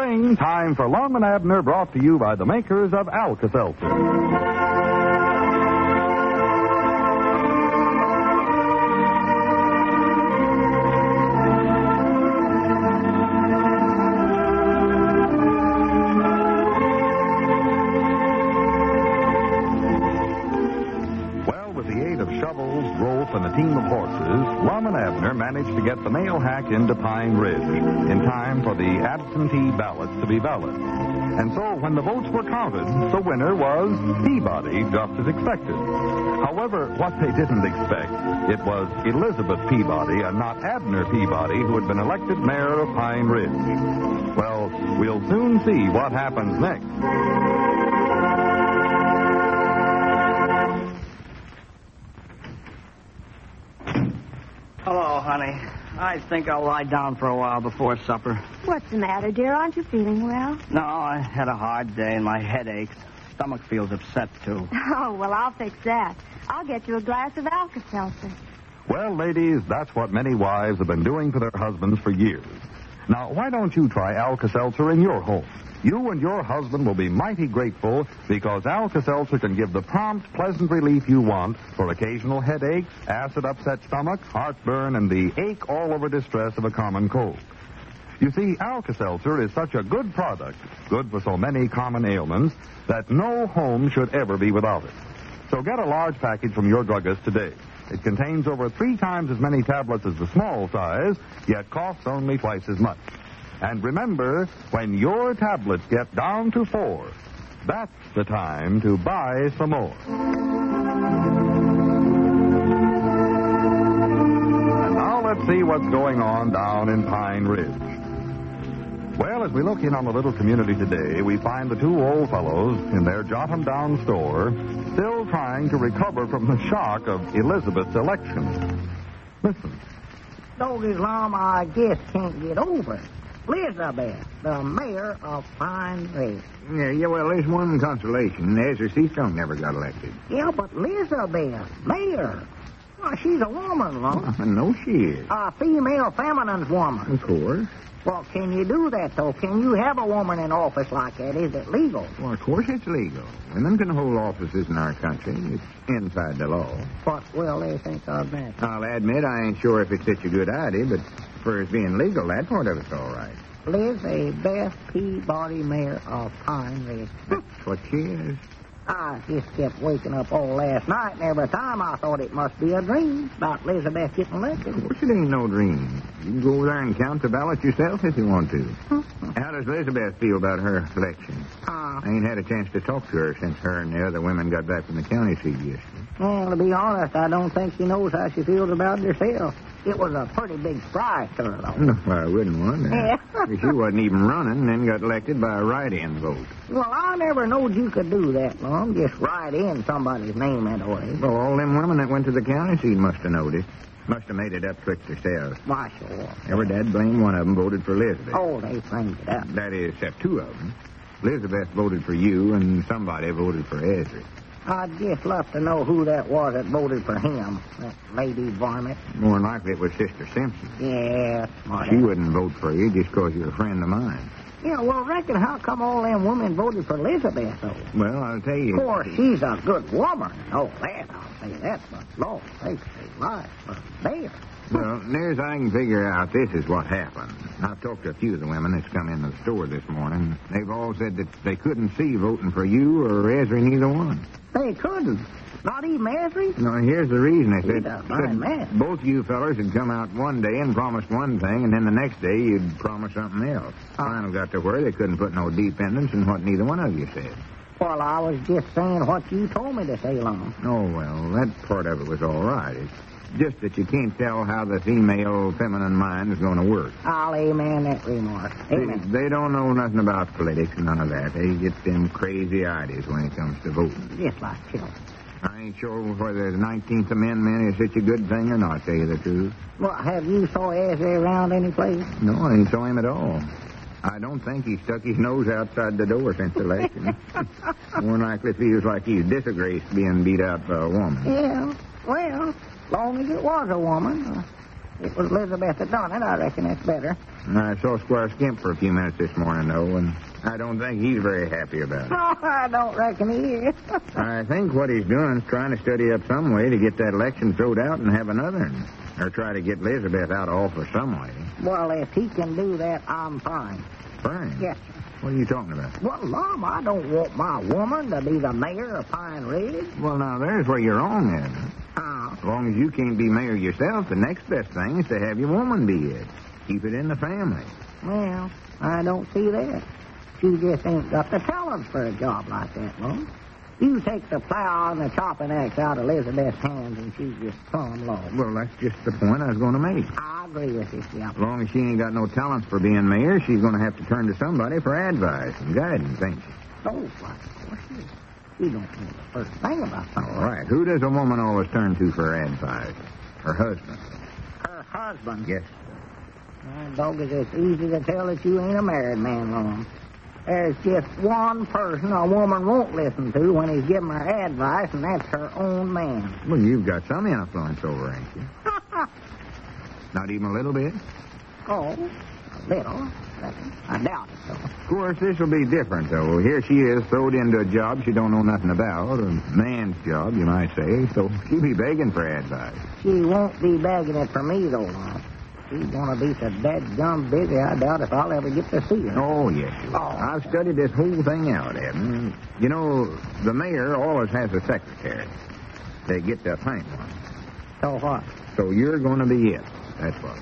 spring, time for Lum and Abner, brought to you by the makers of Alka-Seltzer. And a team of horses, Lum and Abner managed to get the mail hack into Pine Ridge in time for the absentee ballots to be valid. And so when the votes were counted, the winner was Peabody, just as expected. However, what they didn't expect, it was Elizabeth Peabody and not Abner Peabody who had been elected mayor of Pine Ridge. Well, we'll soon see what happens next. Hello, honey. I think I'll lie down for a while before supper. What's the matter, dear? Aren't you feeling well? No, I had a hard day and my head aches. Stomach feels upset, too. Oh, well, I'll fix that. I'll get you a glass of Alka-Seltzer. Well, ladies, that's what many wives have been doing for their husbands for years. Now, why don't you try Alka-Seltzer in your home? You and your husband will be mighty grateful because Alka-Seltzer can give the prompt, pleasant relief you want for occasional headaches, acid-upset stomach, heartburn, and the ache-all-over distress of a common cold. You see, Alka-Seltzer is such a good product, good for so many common ailments, that no home should ever be without it. So get a large package from your druggist today. It contains over 3 times as many tablets as the small size, yet costs only twice as much. And remember, when your tablets get down to 4, that's the time to buy some more. And now let's see what's going on down in Pine Ridge. Well, as we look in on the little community today, we find the 2 old fellows in their jot-em-down store still trying to recover from the shock of Elizabeth's election. Listen. Doggy's Lum, I just can't get over it. Elizabeth, the mayor of Pine Ridge. Yeah, well, there's one consolation. Ezra Seastrong never got elected. Yeah, but Elizabeth, mayor. Well, she's a woman, Lum. I know she is. A female feminine woman. Of course. Well, can you do that, though? Can you have a woman in office like that? Is it legal? Well, of course it's legal. Women can hold offices in our country. It's inside the law. What will they think of that? I'll admit I ain't sure if it's such a good idea, but for it being legal, that part of it's all right. Elizabeth Peabody, mayor of Pine Ridge. That's what she is. I just kept waking up all last night, and every time I thought it must be a dream about Elizabeth getting elected. Of course it ain't no dream. You can go over there and count the ballots yourself if you want to. How does Elizabeth feel about her election? I ain't had a chance to talk to her since her and the other women got back from the county seat yesterday. Well, to be honest, I don't think she knows how she feels about it herself. It was a pretty big surprise to her, though. No, I wouldn't wonder. Yeah. She wasn't even running and then got elected by a write-in vote. Well, I never knowed you could do that, Lum. Just write in somebody's name that way. Well, all them women that went to the county seat must have noticed. Must have made it up twixt themselves. Why, sure. Every dad blame one of them voted for Elizabeth. Oh, they framed it up. That is, except 2 of them. Elizabeth voted for you, and somebody voted for Ezra. I'd just love to know who that was that voted for him, that lady varmint. More than likely it was Sister Simpson. Yeah, smart. She wouldn't vote for you just because you're a friend of mine. Yeah, well, reckon how come all them women voted for Elizabeth, though? Well, I'll tell you. Of course, she's a good woman. Oh, that, I'll say that, but Lord, sakes alive, but there. Well, near as I can figure out, this is what happened. I've talked to a few of the women that's come into the store this morning. They've all said that they couldn't see voting for you or Ezra, neither one. They couldn't. Not even Ezra? No, here's the reason. They He's a fine man. Both you fellas had come out one day and promised one thing, and then the next day you'd promise something else. Finally got to where they couldn't put no dependence in what neither one of you said. Well, I was just saying what you told me to say, Lum. Oh, well, that part of it was all right. It's just that you can't tell how the female feminine mind is going to work. I'll amen that remark. Amen. They don't know nothing about politics and none of that. They get them crazy ideas when it comes to voting. Just like children. I ain't sure whether the 19th Amendment is such a good thing or not, tell you the truth. Well, have you saw Ezra around any place? No, I ain't saw him at all. I don't think he stuck his nose outside the door since the election. More than likely feels like he's disgraced being beat out by a woman. Yeah, well, as long as it was a woman. it was Elizabeth that done it, I reckon it's better. I saw Squire Skimp for a few minutes this morning, though, and I don't think he's very happy about it. No, I don't reckon he is. I think what he's doing is trying to study up some way to get that election throwed out and have another one. Or try to get Elizabeth out of office some way. Well, if he can do that, I'm fine. Fine? Yes, sir. What are you talking about? Well, Lum, I don't want my woman to be the mayor of Pine Ridge. Well, now, there's where you're wrong, Ed. As long as you can't be mayor yourself, the next best thing is to have your woman be it. Keep it in the family. Well, I don't see that. She just ain't got the talents for a job like that, Lum. You take the plow and the chopping axe out of Elizabeth's hands and she's just plumb low. Well, that's just the point I was going to make. I agree with you, yeah. As long as she ain't got no talents for being mayor, she's going to have to turn to somebody for advice and guidance, ain't she? Oh, why, of course she is. She don't know the first thing about something. All right. Who does a woman always turn to for advice? Her husband. Her husband? Yes. Dog, it's easy to tell that you ain't a married man, Lum. There's just one person a woman won't listen to when he's giving her advice, and that's her own man. Well, you've got some influence over, ain't you? Not even a little bit? Oh, a little. I doubt it, though. Of course, this will be different, though. Here she is, thrown into a job she don't know nothing about, a man's job, you might say, so she'll be begging for advice. She won't be begging it for me, though, Lum. She's going to be so dadgum busy, I doubt if I'll ever get to see her. Oh, yes, you will. I've studied this whole thing out, Edmund. You know, the mayor always has a secretary. They get to appoint one. So what? So you're going to be it. That's what.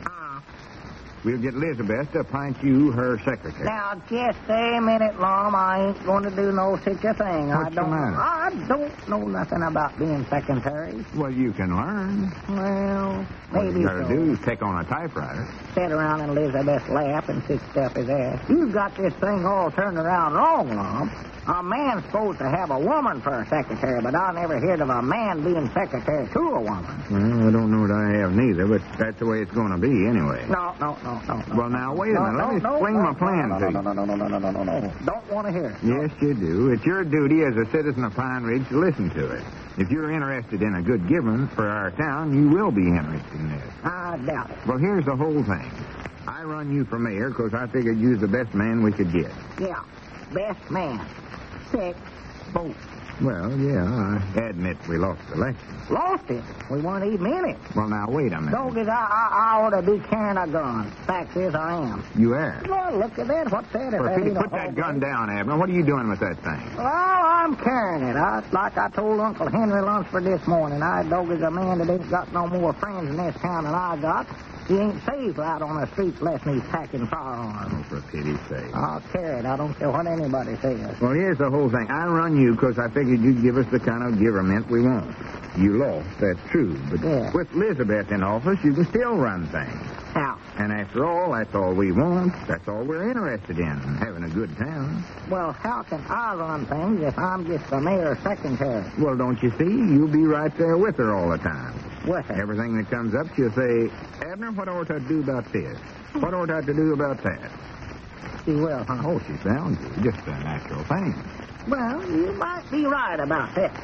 We'll get Elizabeth to appoint you her secretary. Now, just a minute, Lum. I ain't going to do no such a thing. What's the matter? I don't know nothing about being secretary. Well, you can learn. Well, What maybe you got to so. do is take on a typewriter. Sit around in Elizabeth's lap and sit up his ass. You've got this thing all turned around wrong, Lum. A man's supposed to have a woman for a secretary, but I never heard of a man being secretary to a woman. Well, I don't know that I have neither, but that's the way it's going to be anyway. No. Well, now, wait a minute. Let me explain my plan to you. No. Don't want to hear it. Yes, you do. It's your duty as a citizen of Pine Ridge to listen to it. If you're interested in a good given for our town, you will be interested in this. I doubt it. Well, here's the whole thing. I run you for mayor because I figured you're the best man we could get. Yeah, best man. 6 votes. Well, yeah, I admit we lost the election. Lost it. We weren't even in it. Well, now, wait a minute. Doggies, I ought to be carrying a gun. Fact is, I am. You are. Well, look at that. What's that? Well, put that gun down, Abner. What are you doing with that thing? Well, I'm carrying it. Like I told Uncle Henry Lunsford this morning, Doggies, a man that ain't got no more friends in this town than I got. He ain't safe out on the street unless he's packing firearms. Oh, for pity's sake. I'll carry it. I don't care what anybody says. Well, here's the whole thing. I run you because I figured you'd give us the kind of government we want. You lost, that's true. But Yeah. with Elizabeth in office, you can still run things. Now, And after all, that's all we want. That's all we're interested in, having a good town. well, how can I run things if I'm just the mayor's secretary? Well, don't you see? You'll be right there with her all the time. With her. Everything that comes up, she'll say, Abner, what ought I to do about this? What ought I to do about that? She will, huh? Oh, she's bound to. Just a natural thing. Well, you might be right about that.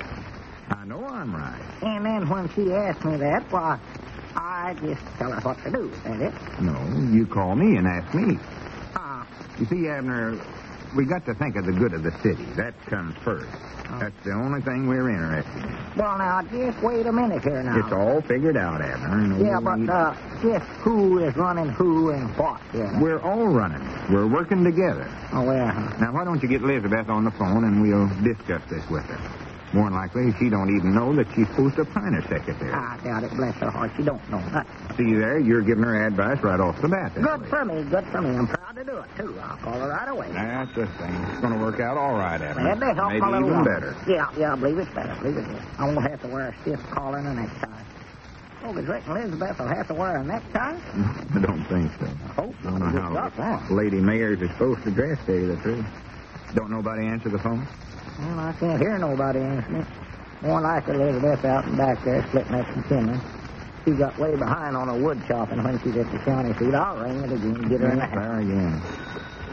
I know I'm right. And then when she asks me that, why, I just tell her what to do, ain't it? No, you call me and ask me. Ah, You see, Abner, we got to think of the good of the city. That comes first. That's the only thing we're interested in. well, now, just wait a minute here now. It's all figured out, Abner. No Yeah, but need- just who is running who and what here? We're all running. We're working together. Oh, well, Now, why don't you get Elizabeth on the phone and we'll discuss this with her? More than likely, she don't even know that she's supposed to appoint her secretary. I doubt it, bless her heart. She don't know nothing. See there, you're giving her advice right off the bat. that Good way. for me, good for me. I'm proud to do it, too. I'll call her right away. That's the thing. It's going to work out all right, Abner. Glad to help Maybe my little even woman. better. Yeah, I believe it's better. I believe it is. I won't have to wear a stiff collar and a necktie. Oh, but reckon Elizabeth will have to wear a necktie? I don't think so. I hope I don't know Good luck, how huh? lady mayors are supposed to dress, to tell you the truth. Don't nobody answer the phone? Well, I can't hear nobody answering it. More like Elizabeth out in back there splitting up some kindling. She got way behind on her wood chopping when she's at the county seat. I'll ring it again and get her in the house. There again.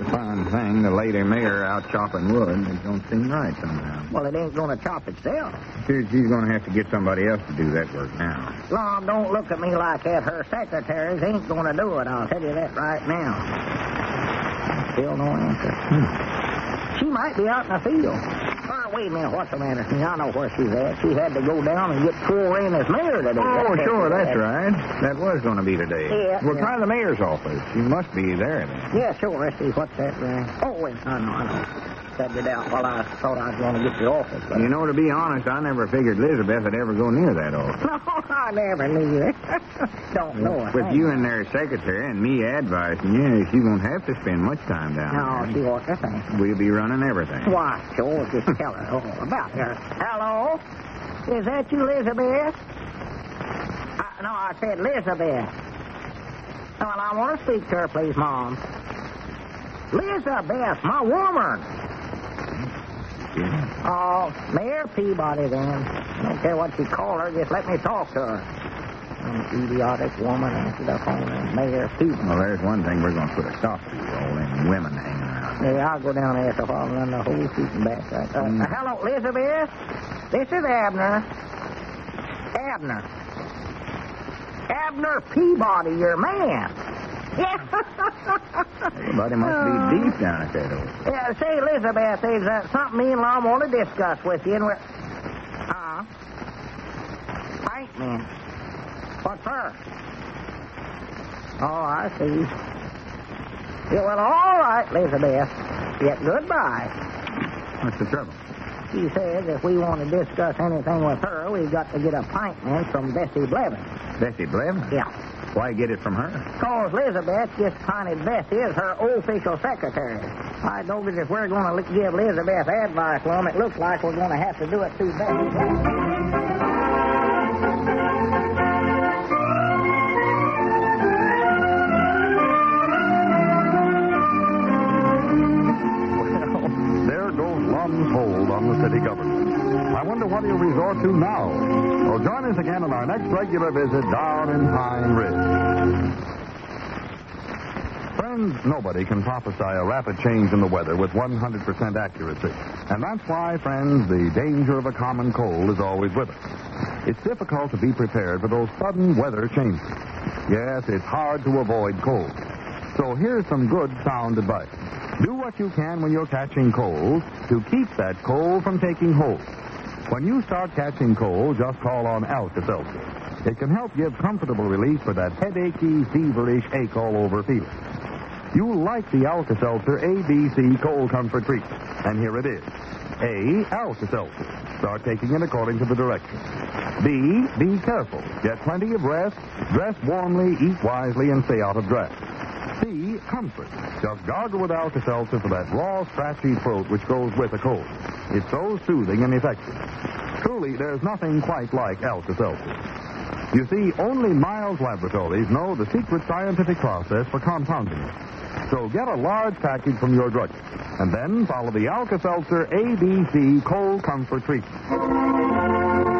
a fine thing, the lady mayor out chopping wood. It don't seem right somehow. Well, it ain't going to chop itself. She's going to have to get somebody else to do that work now. Lord, don't look at me like that. Her secretaries ain't going to do it. I'll tell you that right now. Still no answer. She might be out in the field. Wait a minute, what's the matter? I know where she's at. She had to go down and get sworn in as mayor today. Oh, sure, that's right. That was going to be today. Yeah. Well, try the mayor's office. She must be there then. Yeah, sure. Let's see, what's that, right? Oh, wait, I know. Said it out while I thought I was going to get the office. But... You know, to be honest, I never figured Elizabeth would ever go near that office. No, I never knew it. Don't know it. With you and their secretary and me advising you, she won't have to spend much time down there. No, she won't. We'll be running everything. Why, sure, just tell her all about her. Hello? Is that you, Elizabeth? No, I said Elizabeth. Well, I want to speak to her, please, Mom. Elizabeth, my woman. Yeah. Oh, Mayor Peabody, then. I don't care what you call her, just let me talk to her. An idiotic woman answered the phone, and Mayor Peabody. Well, there's one thing we're going to put a stop to, all them women hanging around. Yeah, I'll go down there so I'll run the whole shooting back. Right. Hello, Elizabeth. This is Abner. Abner. Abner Peabody, your man. Everybody must be deep down at that old. Yeah, say, Elizabeth, there's something me and Lon want to discuss with you. And we're... Paint man. What for? Oh, I see. Yeah, well, all right, Elizabeth. Yeah, goodbye. What's the trouble? She says if we want to discuss anything with her, we've got to get a appointment from Bessie Blevins. Bessie Blevins? Yeah. Why get it from her? Because Elizabeth just appointed Bessie as her official secretary. I noticed if we're going to give Elizabeth advice, Lum, it looks like we're going to have to do it through Bessie. Hold on the city government. I wonder what he'll resort to now. Well, join us again on our next regular visit down in Pine Ridge. Friends, nobody can prophesy a rapid change in the weather with 100% accuracy. And that's why, friends, the danger of a common cold is always with us. It's difficult to be prepared for those sudden weather changes. Yes, it's hard to avoid cold. So here's some good, sound advice. Do what you can when you're catching cold to keep that cold from taking hold. When you start catching cold, just call on Alka-Seltzer. It can help give comfortable relief for that headachy, feverish, ache-all-over feeling. You'll like the Alka-Seltzer ABC Cold Comfort Treatment. And here it is. A, Alka-Seltzer. Start taking it according to the directions. B, be careful. Get plenty of rest, dress warmly, eat wisely, and stay out of drafts. C, comfort. Just gargle with Alka-Seltzer for that raw, scratchy throat which goes with a cold. It's so soothing and effective. Truly, there's nothing quite like Alka-Seltzer. You see, only Miles Laboratories know the secret scientific process for compounding it. So get a large package from your druggist, and then follow the Alka-Seltzer ABC Cold Comfort Treatment.